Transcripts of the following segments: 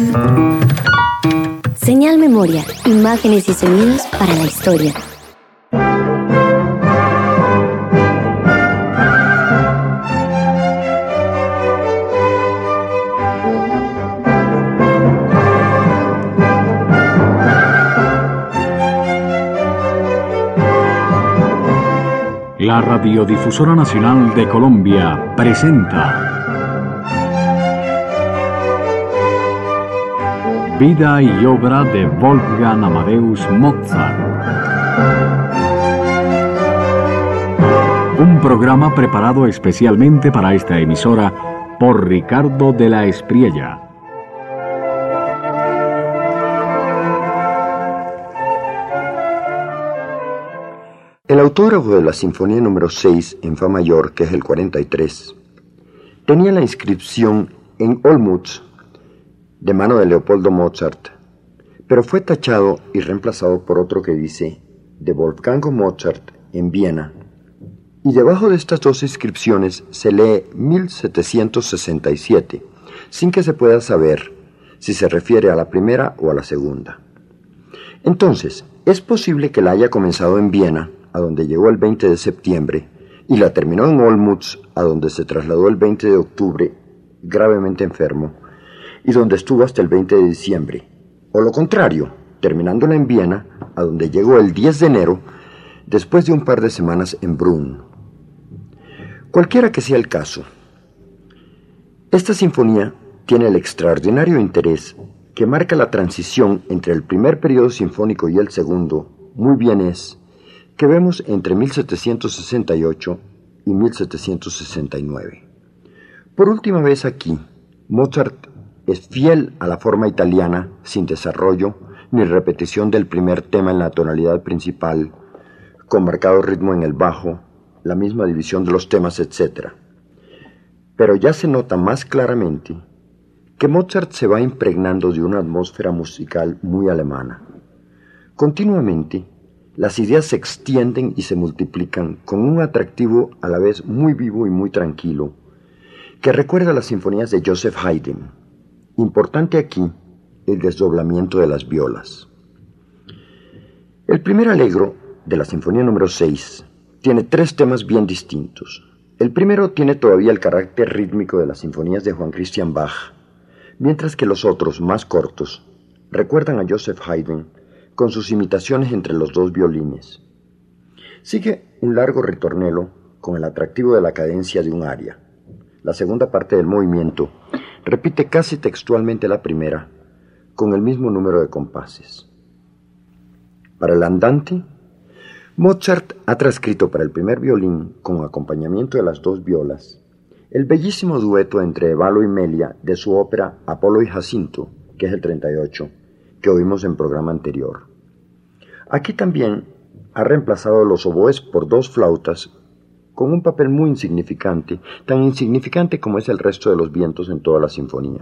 Señal Memoria, imágenes y sonidos para la historia. La Radiodifusora Nacional de Colombia presenta Vida y obra de Wolfgang Amadeus Mozart. Un programa preparado especialmente para esta emisora por Ricardo de la Espriella. El autógrafo de la Sinfonía número 6 en Fa mayor, que es el 43, tenía la inscripción en Olmütz, de mano de Leopoldo Mozart, pero fue tachado y reemplazado por otro que dice de Wolfgang Mozart en Viena, y debajo de estas dos inscripciones se lee 1767, sin que se pueda saber si se refiere a la primera o a la segunda. Entonces, es posible que la haya comenzado en Viena, a donde llegó el 20 de septiembre, y la terminó en Olmütz, a donde se trasladó el 20 de octubre, gravemente enfermo, y donde estuvo hasta el 20 de diciembre. O lo contrario, terminándola en Viena, a donde llegó el 10 de enero, después de un par de semanas en Brunn. Cualquiera que sea el caso, esta sinfonía tiene el extraordinario interés que marca la transición entre el primer periodo sinfónico y el segundo, muy bien es, que vemos entre 1768 y 1769. Por última vez aquí, Mozart es fiel a la forma italiana, sin desarrollo ni repetición del primer tema en la tonalidad principal, con marcado ritmo en el bajo, la misma división de los temas, etc. Pero ya se nota más claramente que Mozart se va impregnando de una atmósfera musical muy alemana. Continuamente, las ideas se extienden y se multiplican con un atractivo a la vez muy vivo y muy tranquilo, que recuerda a las sinfonías de Joseph Haydn. Importante aquí el desdoblamiento de las violas. El primer allegro de la Sinfonía número 6 tiene tres temas bien distintos. El primero tiene todavía el carácter rítmico de las sinfonías de Johann Christian Bach, mientras que los otros, más cortos, recuerdan a Joseph Haydn con sus imitaciones entre los dos violines. Sigue un largo ritornello con el atractivo de la cadencia de un aria. La segunda parte del movimiento repite casi textualmente la primera, con el mismo número de compases. Para el andante, Mozart ha transcrito para el primer violín, con acompañamiento de las dos violas, el bellísimo dueto entre Evallo y Melia de su ópera Apolo y Jacinto, que es el 38, que oímos en programa anterior. Aquí también ha reemplazado los oboes por dos flautas, con un papel muy insignificante, tan insignificante como es el resto de los vientos en toda la sinfonía.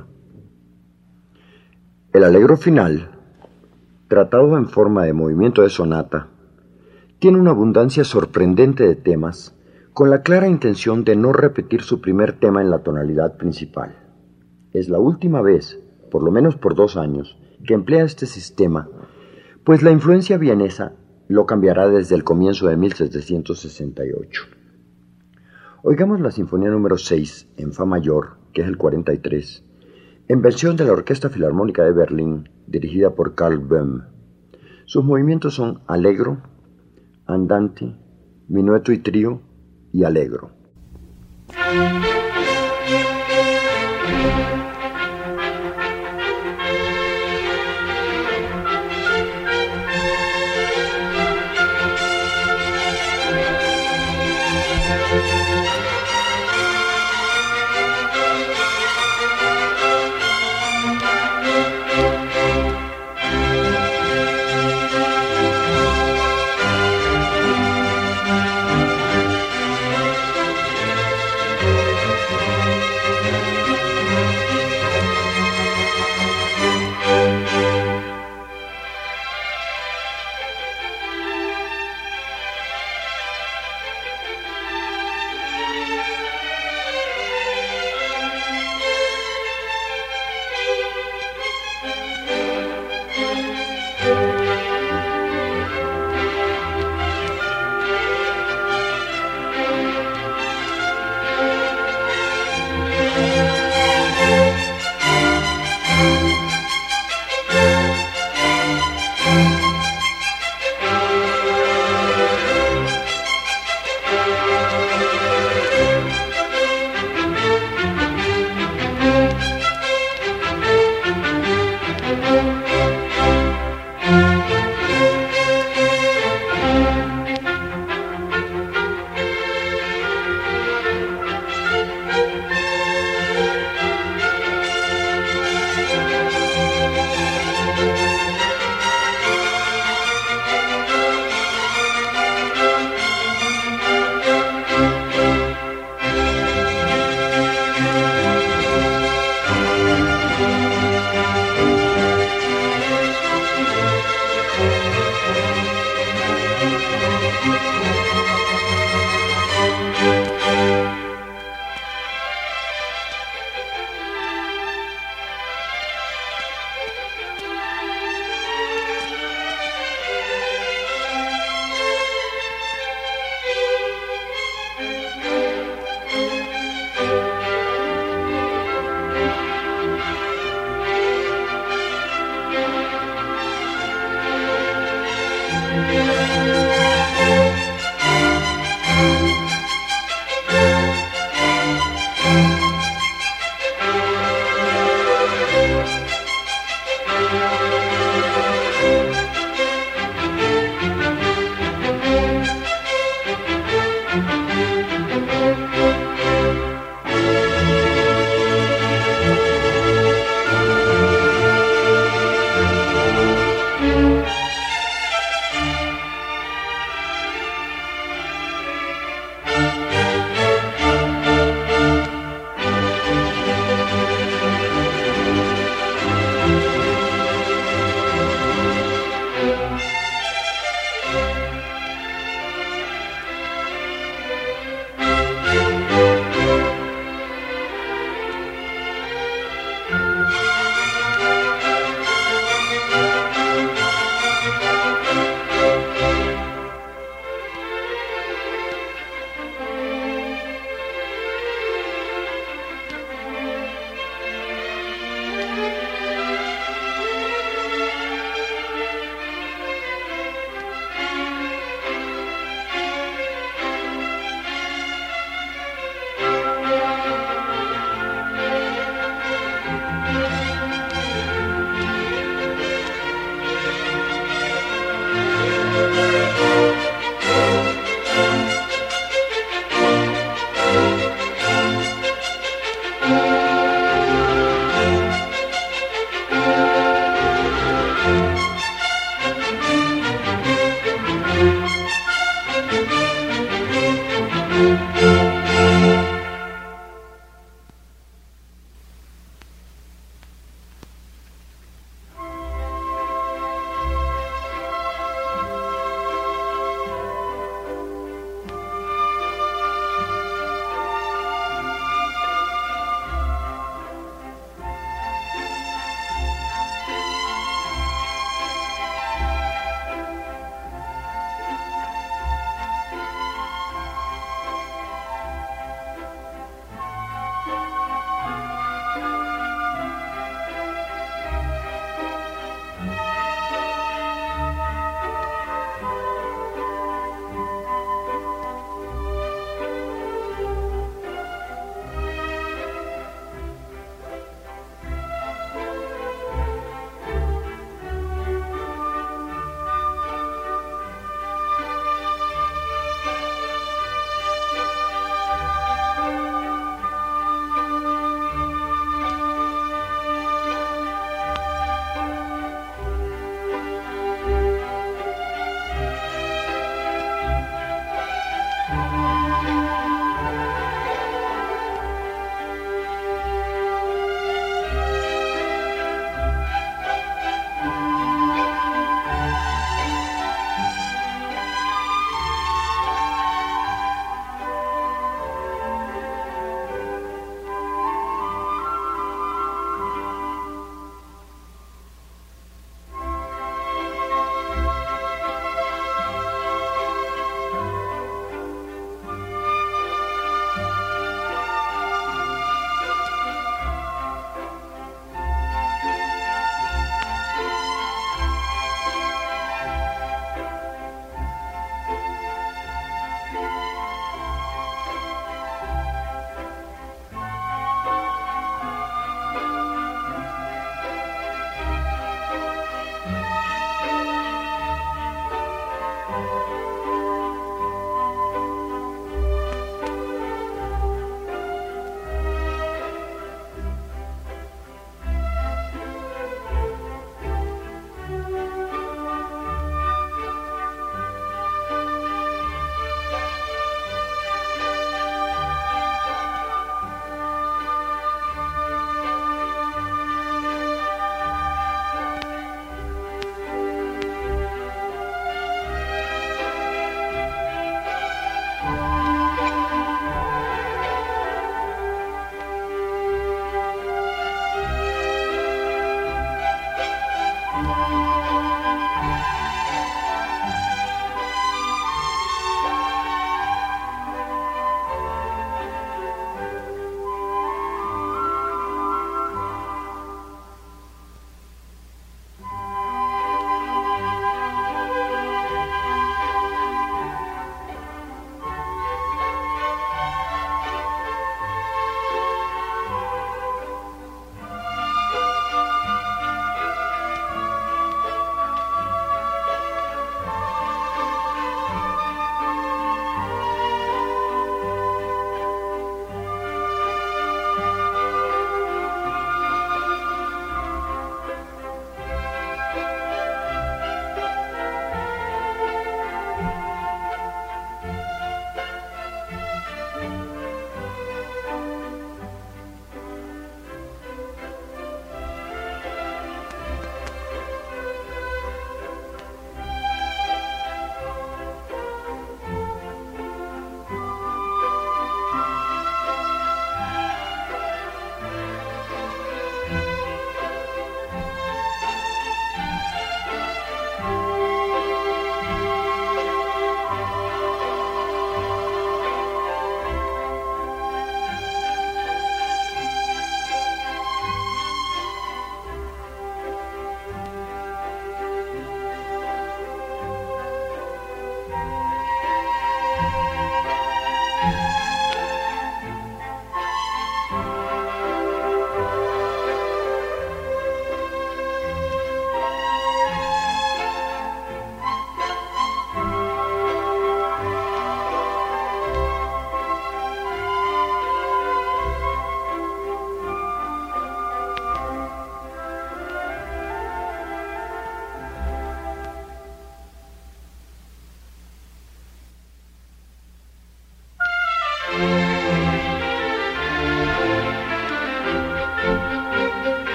El allegro final, tratado en forma de movimiento de sonata, tiene una abundancia sorprendente de temas, con la clara intención de no repetir su primer tema en la tonalidad principal. Es la última vez, por lo menos por 2 años, que emplea este sistema, pues la influencia vienesa lo cambiará desde el comienzo de 1768. Oigamos la Sinfonía número 6 en Fa mayor, que es el 43, en versión de la Orquesta Filarmónica de Berlín, dirigida por Karl Böhm. Sus movimientos son allegro, andante, minueto y trío y allegro.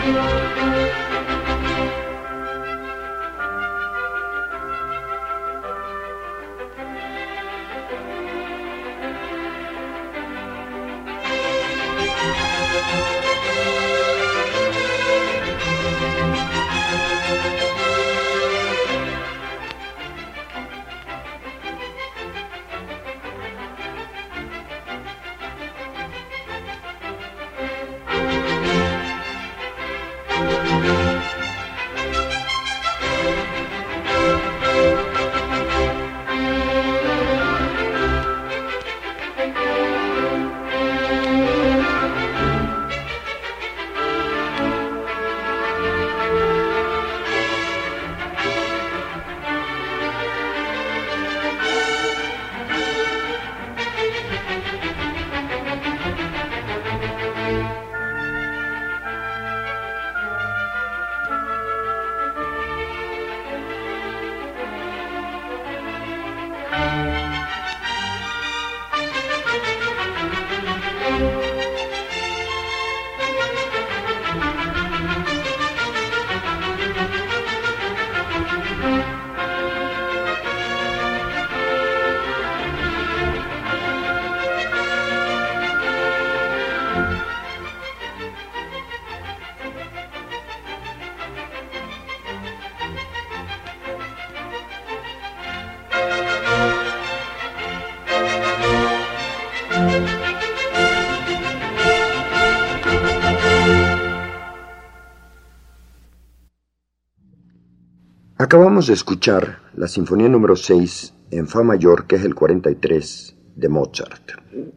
Acabamos de escuchar la Sinfonía número 6 en Fa mayor, que es el 43 de Mozart.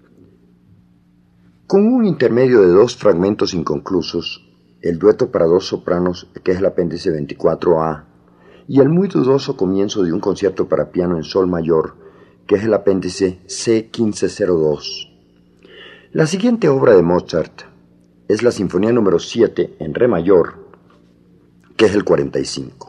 Con un intermedio de 2 fragmentos inconclusos, el dueto para 2 sopranos, que es el apéndice 24A, y el muy dudoso comienzo de un concierto para piano en sol mayor, que es el apéndice C1502. La siguiente obra de Mozart es la Sinfonía número 7 en re mayor, que es el 45.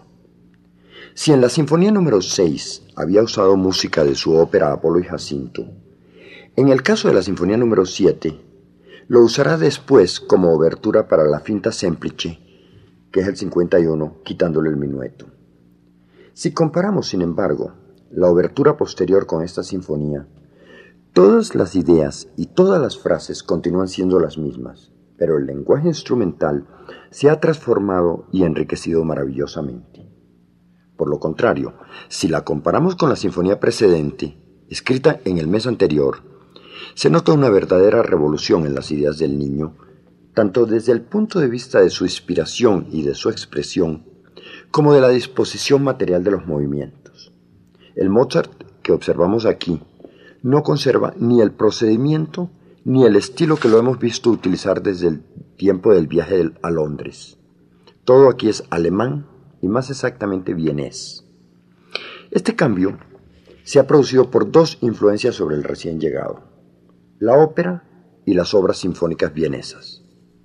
Si en la Sinfonía número 6 había usado música de su ópera Apolo y Jacinto, en el caso de la Sinfonía número 7, lo usará después como obertura para la Finta Semplice, que es el 51, quitándole el minueto. Si comparamos, sin embargo, la obertura posterior con esta sinfonía, todas las ideas y todas las frases continúan siendo las mismas, pero el lenguaje instrumental se ha transformado y enriquecido maravillosamente. Por lo contrario, si la comparamos con la sinfonía precedente, escrita en el mes anterior, se nota una verdadera revolución en las ideas del niño, tanto desde el punto de vista de su inspiración y de su expresión, como de la disposición material de los movimientos. El Mozart que observamos aquí no conserva ni el procedimiento ni el estilo que lo hemos visto utilizar desde el tiempo del viaje a Londres. Todo aquí es alemán y más exactamente vienés. Este cambio se ha producido por 2 influencias sobre el recién llegado: la ópera y las obras sinfónicas vienesas.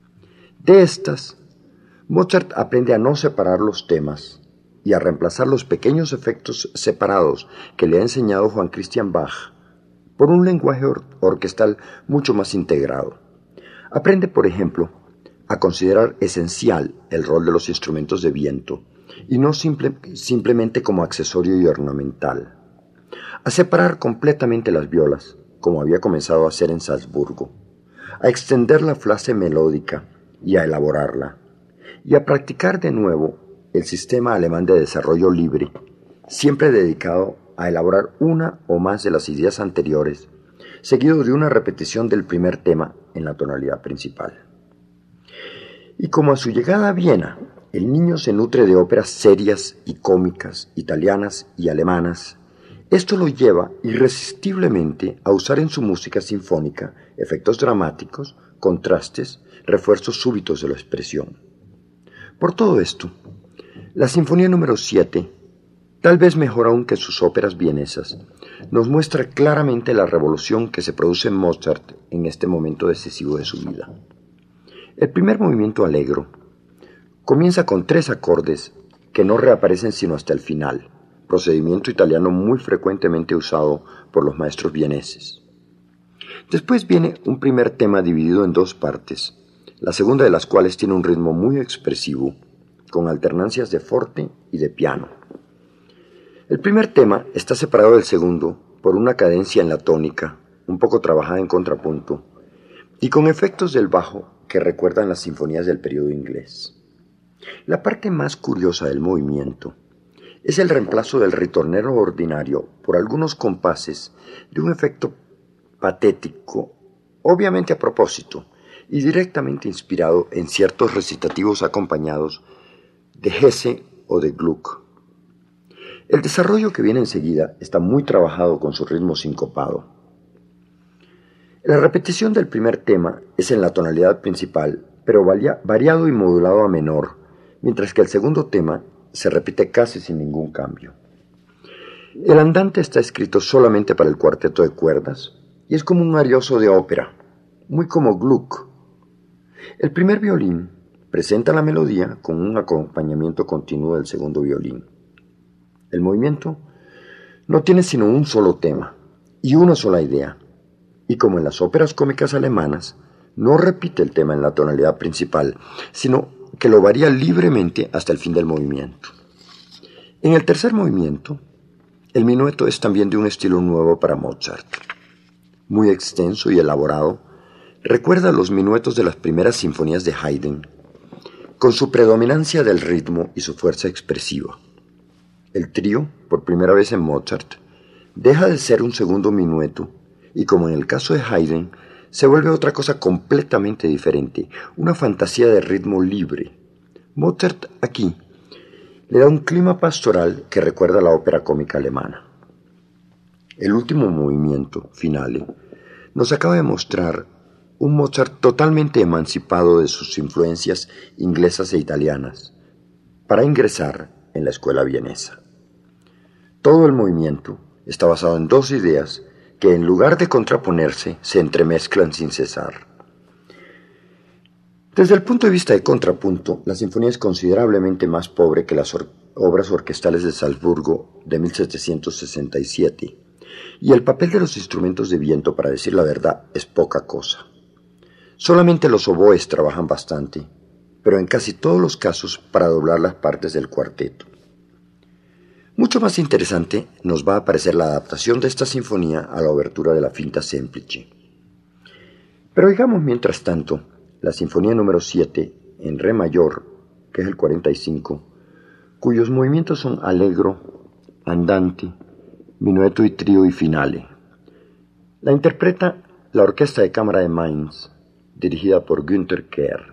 De estas, Mozart aprende a no separar los temas y a reemplazar los pequeños efectos separados que le ha enseñado Johann Christian Bach por un lenguaje orquestal mucho más integrado. Aprende, por ejemplo, a considerar esencial el rol de los instrumentos de viento y no simplemente como accesorio y ornamental, a separar completamente las violas, como había comenzado a hacer en Salzburgo, a extender la frase melódica y a elaborarla, y a practicar de nuevo el sistema alemán de desarrollo libre, siempre dedicado a elaborar una o más de las ideas anteriores, seguido de una repetición del primer tema en la tonalidad principal. Y como a su llegada a Viena, el niño se nutre de óperas serias y cómicas, italianas y alemanas, esto lo lleva irresistiblemente a usar en su música sinfónica efectos dramáticos, contrastes, refuerzos súbitos de la expresión. Por todo esto, la Sinfonía número 7, tal vez mejor aún que sus óperas vienesas, nos muestra claramente la revolución que se produce en Mozart en este momento decisivo de su vida. El primer movimiento allegro comienza con 3 acordes que no reaparecen sino hasta el final, procedimiento italiano muy frecuentemente usado por los maestros vieneses. Después viene un primer tema dividido en 2 partes, la segunda de las cuales tiene un ritmo muy expresivo, con alternancias de forte y de piano. El primer tema está separado del segundo por una cadencia en la tónica, un poco trabajada en contrapunto, y con efectos del bajo que recuerdan las sinfonías del periodo inglés. La parte más curiosa del movimiento es el reemplazo del ritornelo ordinario por algunos compases de un efecto patético, obviamente a propósito, y directamente inspirado en ciertos recitativos acompañados de Hesse o de Gluck. El desarrollo que viene enseguida está muy trabajado con su ritmo sincopado. La repetición del primer tema es en la tonalidad principal, pero variado y modulado a menor, mientras que el segundo tema se repite casi sin ningún cambio. El andante está escrito solamente para el cuarteto de cuerdas y es como un arioso de ópera, muy como Gluck. El primer violín presenta la melodía con un acompañamiento continuo del segundo violín. El movimiento no tiene sino un solo tema y una sola idea, y como en las óperas cómicas alemanas, no repite el tema en la tonalidad principal, sino que lo varía libremente hasta el fin del movimiento. En el tercer movimiento, el minueto es también de un estilo nuevo para Mozart. Muy extenso y elaborado, recuerda los minuetos de las primeras sinfonías de Haydn, con su predominancia del ritmo y su fuerza expresiva. El trío, por primera vez en Mozart, deja de ser un segundo minueto y, como en el caso de Haydn, se vuelve otra cosa completamente diferente, una fantasía de ritmo libre. Mozart aquí le da un clima pastoral que recuerda a la ópera cómica alemana. El último movimiento, Finale, nos acaba de mostrar un Mozart totalmente emancipado de sus influencias inglesas e italianas, para ingresar en la escuela vienesa. Todo el movimiento está basado en dos ideas que, en lugar de contraponerse, se entremezclan sin cesar. Desde el punto de vista de contrapunto, la sinfonía es considerablemente más pobre que las obras orquestales de Salzburgo de 1767, y el papel de los instrumentos de viento, para decir la verdad, es poca cosa. Solamente los oboes trabajan bastante, pero en casi todos los casos para doblar las partes del cuarteto. Mucho más interesante nos va a parecer la adaptación de esta sinfonía a la obertura de la Finta Semplice. Pero digamos, mientras tanto, la sinfonía número 7, en re mayor, que es el 45, cuyos movimientos son allegro, andante, minueto y trío y finale. La interpreta la Orquesta de Cámara de Mainz, dirigida por Günther Kerr.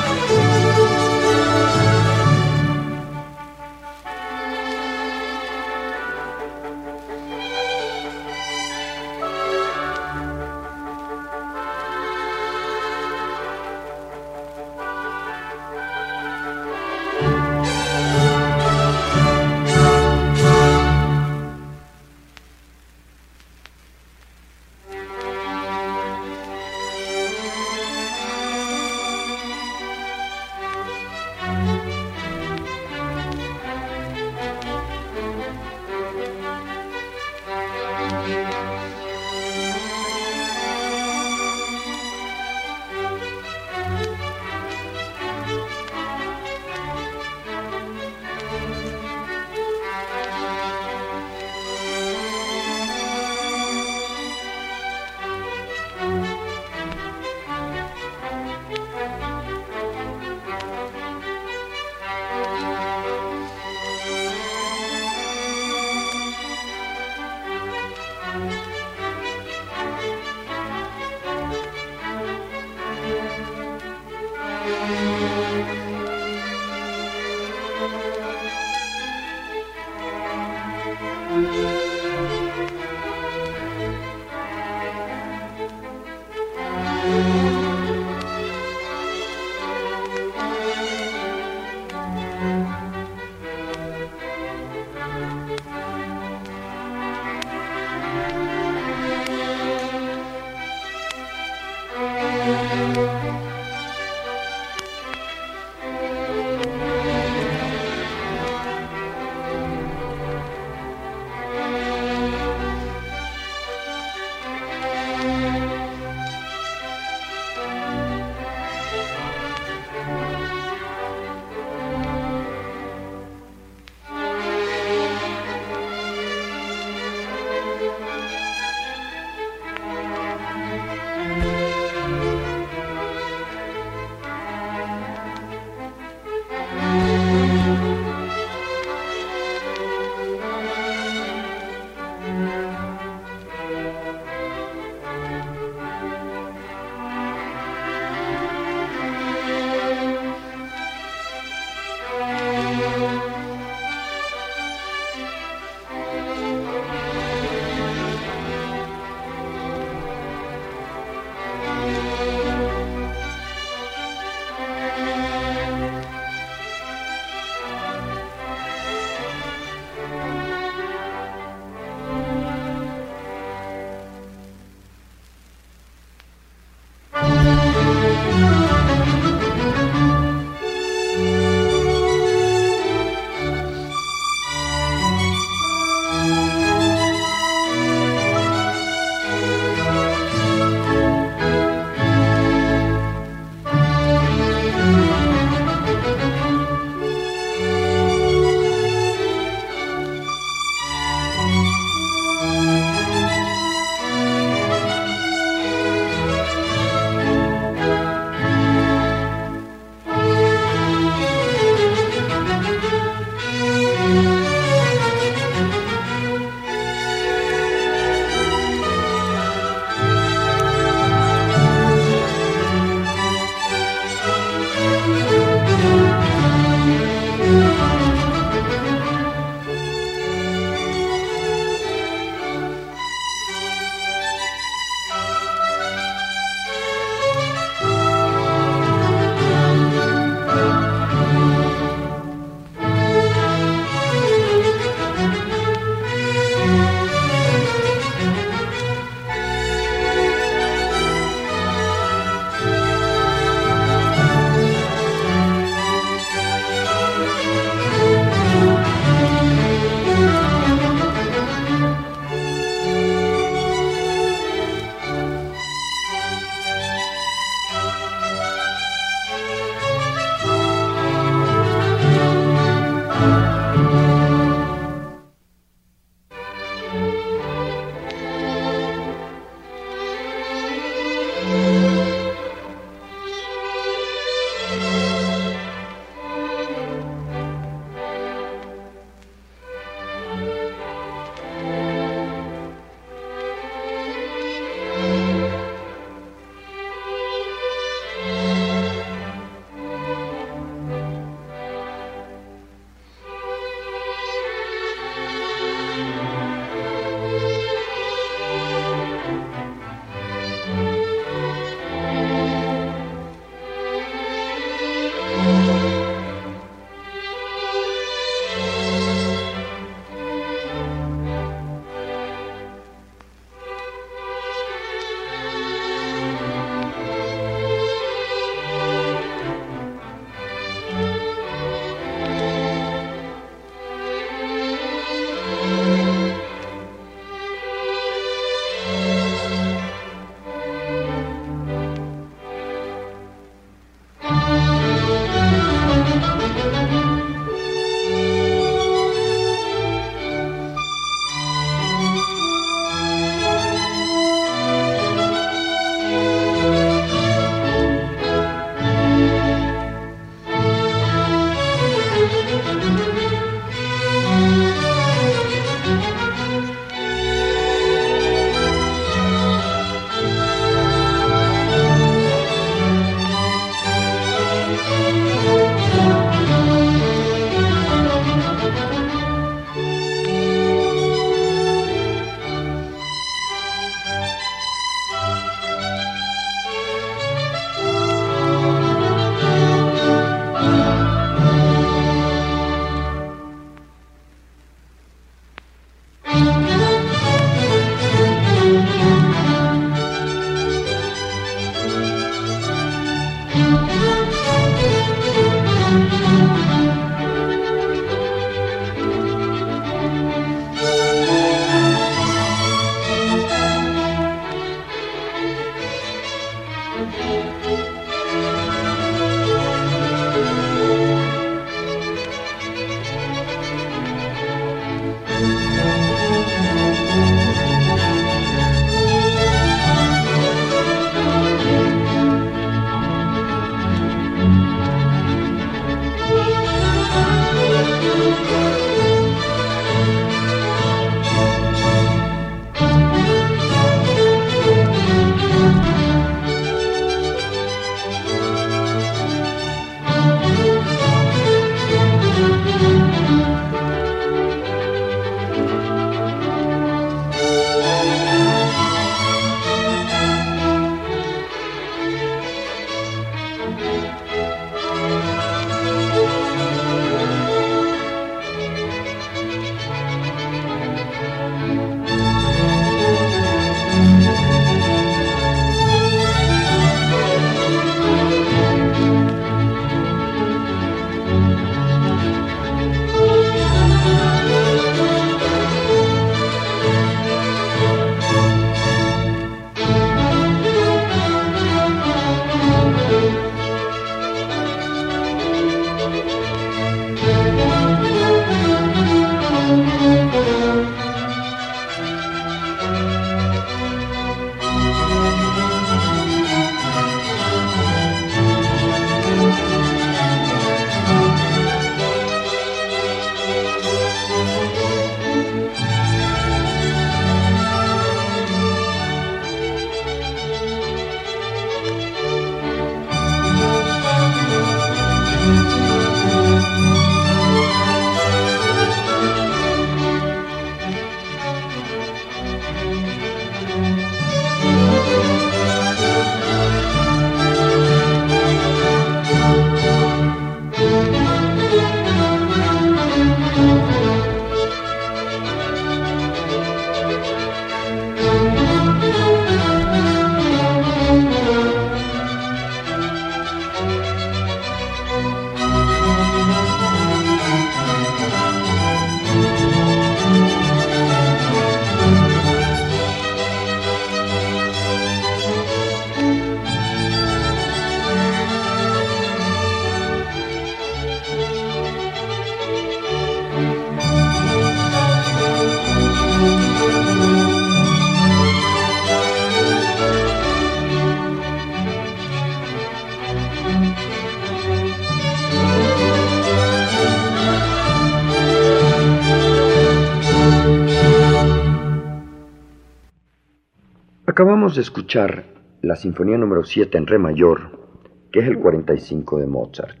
Acabamos de escuchar la Sinfonía número 7 en Re mayor, que es el 45 de Mozart.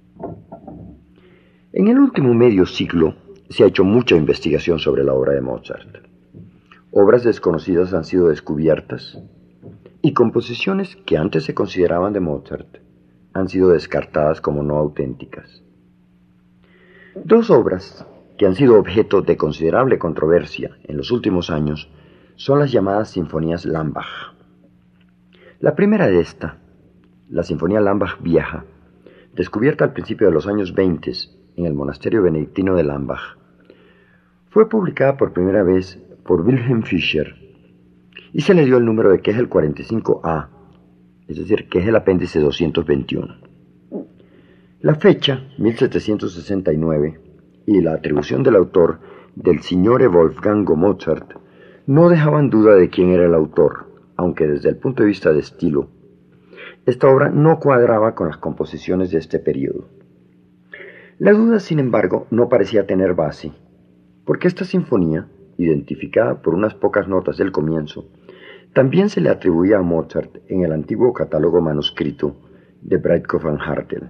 En el último medio siglo se ha hecho mucha investigación sobre la obra de Mozart. Obras desconocidas han sido descubiertas y composiciones que antes se consideraban de Mozart han sido descartadas como no auténticas. Dos obras que han sido objeto de considerable controversia en los últimos años son las llamadas Sinfonías Lambach. La primera de esta, la Sinfonía Lambach Vieja, descubierta al principio de los años 20 en el monasterio benedictino de Lambach, fue publicada por primera vez por Wilhelm Fischer y se le dio el número de que es el 45A, es decir, que es el apéndice 221. La fecha, 1769, y la atribución del autor del Signore Wolfgango Mozart no dejaban duda de quién era el autor, aunque desde el punto de vista de estilo, esta obra no cuadraba con las composiciones de este periodo. La duda, sin embargo, no parecía tener base, porque esta sinfonía, identificada por unas pocas notas del comienzo, también se le atribuía a Mozart en el antiguo catálogo manuscrito de Breitkopf und Hartel.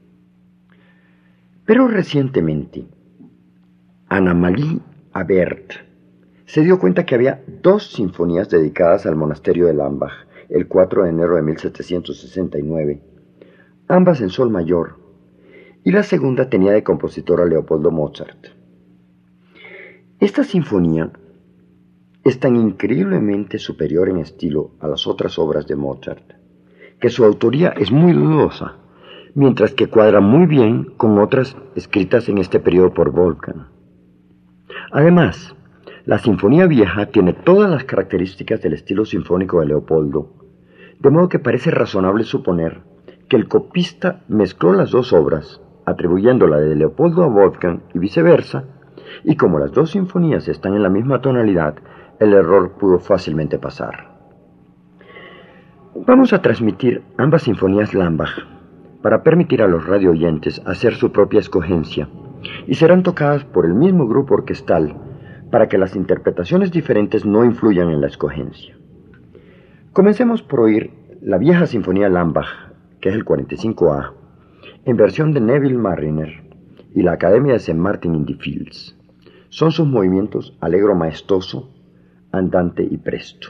Pero recientemente, Annemarie Averth se dio cuenta que había dos sinfonías dedicadas al monasterio de Lambach, el 4 de enero de 1769, ambas en sol mayor, y la segunda tenía de compositor a Leopoldo Mozart. Esta sinfonía es tan increíblemente superior en estilo a las otras obras de Mozart, que su autoría es muy dudosa, mientras que cuadra muy bien con otras escritas en este periodo por Wolfgang. Además, la Sinfonía Vieja tiene todas las características del estilo sinfónico de Leopoldo, de modo que parece razonable suponer que el copista mezcló las dos obras, atribuyendo la de Leopoldo a Wolfgang y viceversa, y como las dos sinfonías están en la misma tonalidad, el error pudo fácilmente pasar. Vamos a transmitir ambas sinfonías Lambach para permitir a los radioyentes hacer su propia escogencia, y serán tocadas por el mismo grupo orquestal para que las interpretaciones diferentes no influyan en la escogencia. Comencemos por oír la vieja Sinfonía Lambach, que es el 45A, en versión de Neville Marriner y la Academia de St. Martin in the Fields. Son sus movimientos allegro maestoso, andante y presto.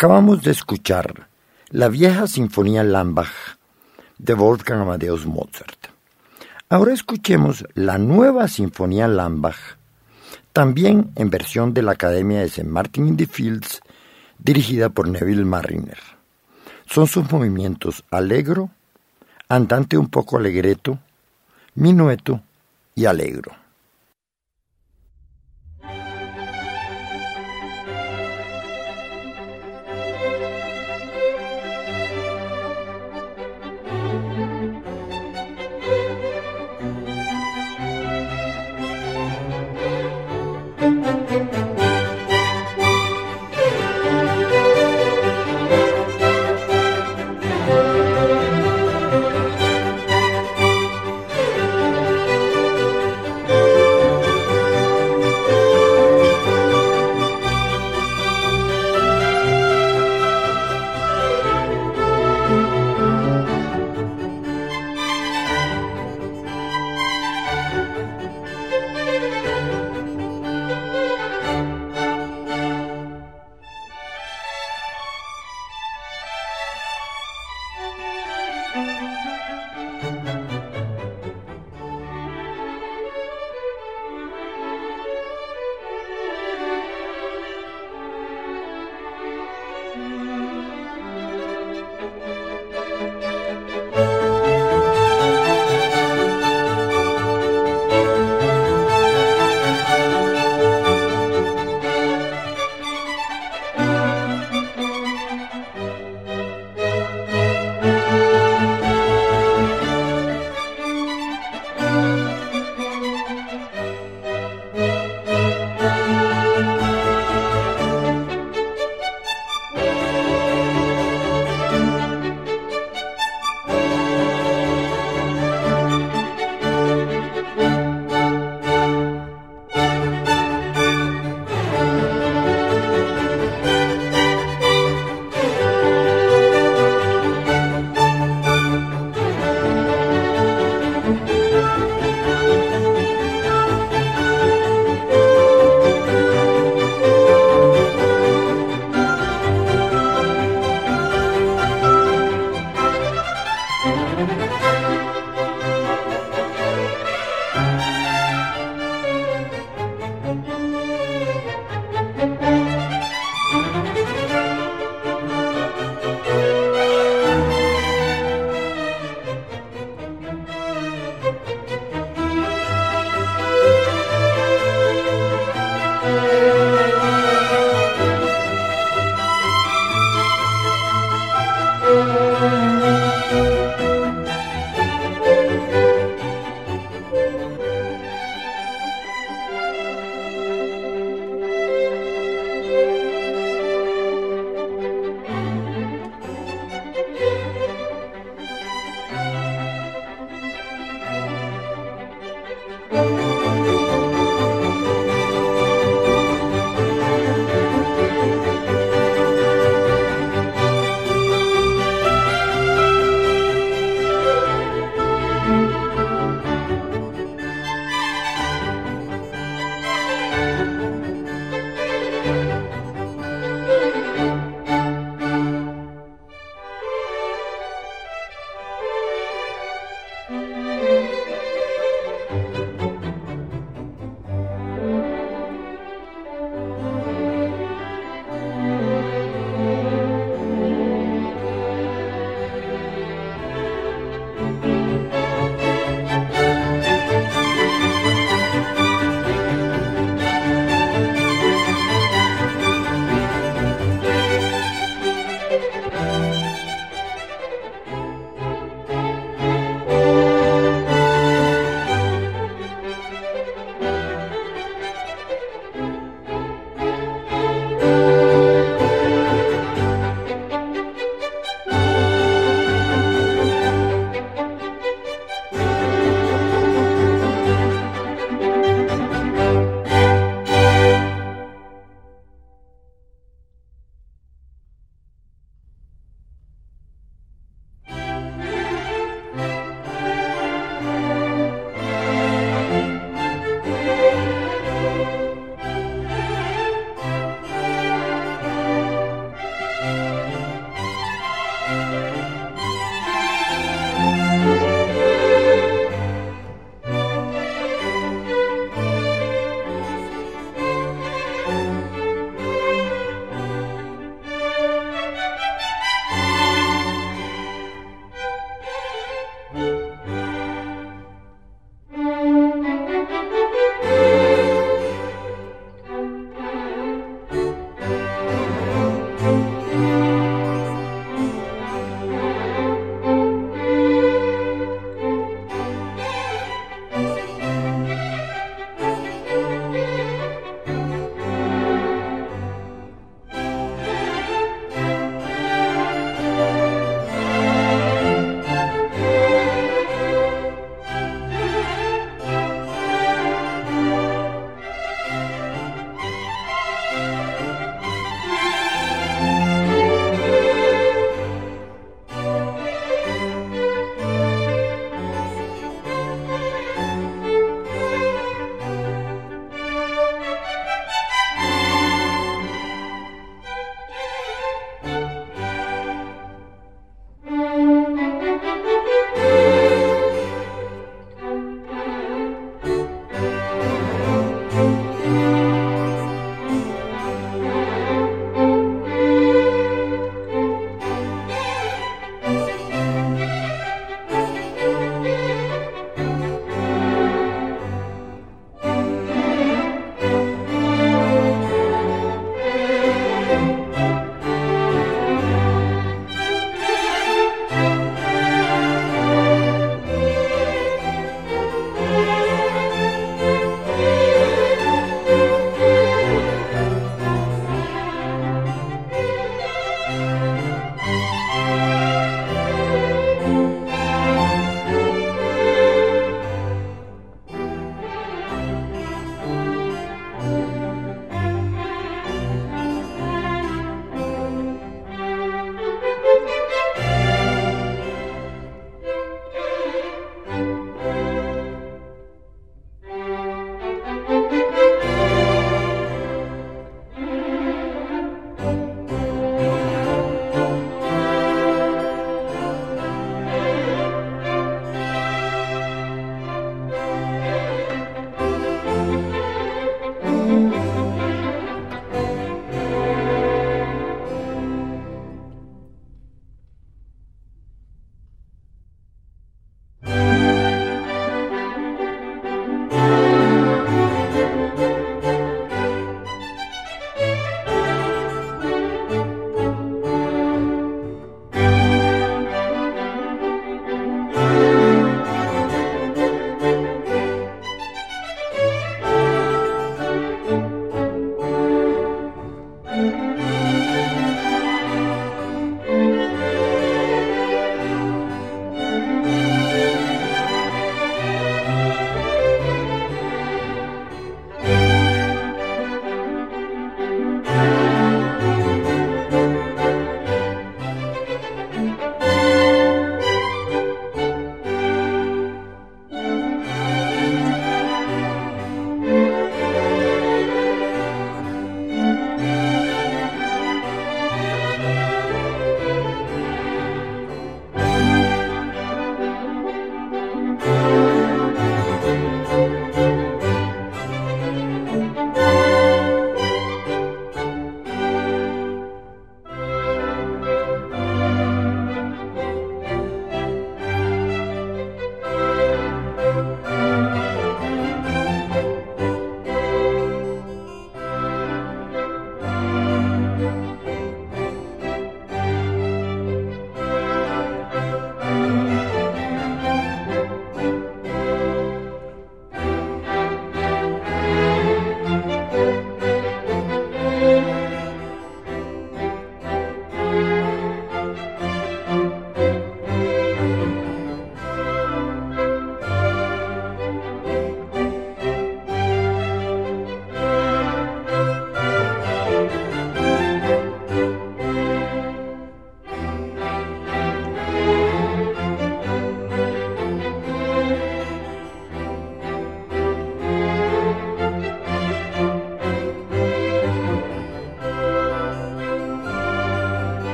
Acabamos de escuchar la vieja Sinfonía Lambach de Wolfgang Amadeus Mozart. Ahora escuchemos la nueva Sinfonía Lambach, también en versión de la Academia de St. Martin in the Fields, dirigida por Neville Marriner. Son sus movimientos allegro, andante un poco allegretto, minueto y allegro.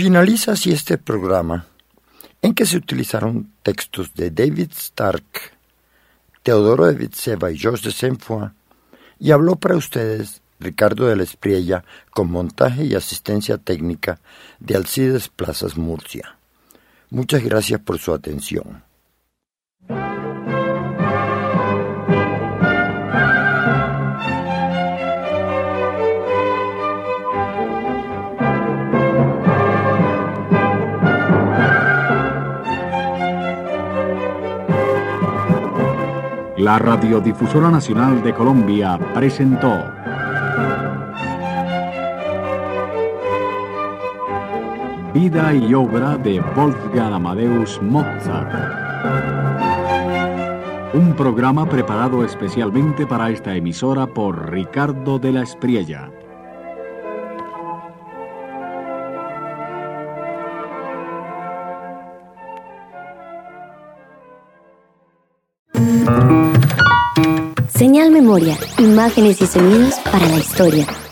Finaliza así este programa, en que se utilizaron textos de David Stark, Teodoro de Vitseva y Georges de Saint-Foy, y habló para ustedes Ricardo de la Espriella, con montaje y asistencia técnica de Alcides Plazas Murcia. Muchas gracias por su atención. La Radiodifusora Nacional de Colombia presentó Vida y obra de Wolfgang Amadeus Mozart. Un programa preparado especialmente para esta emisora por Ricardo de la Espriella. Señal Memoria, imágenes y sonidos para la historia.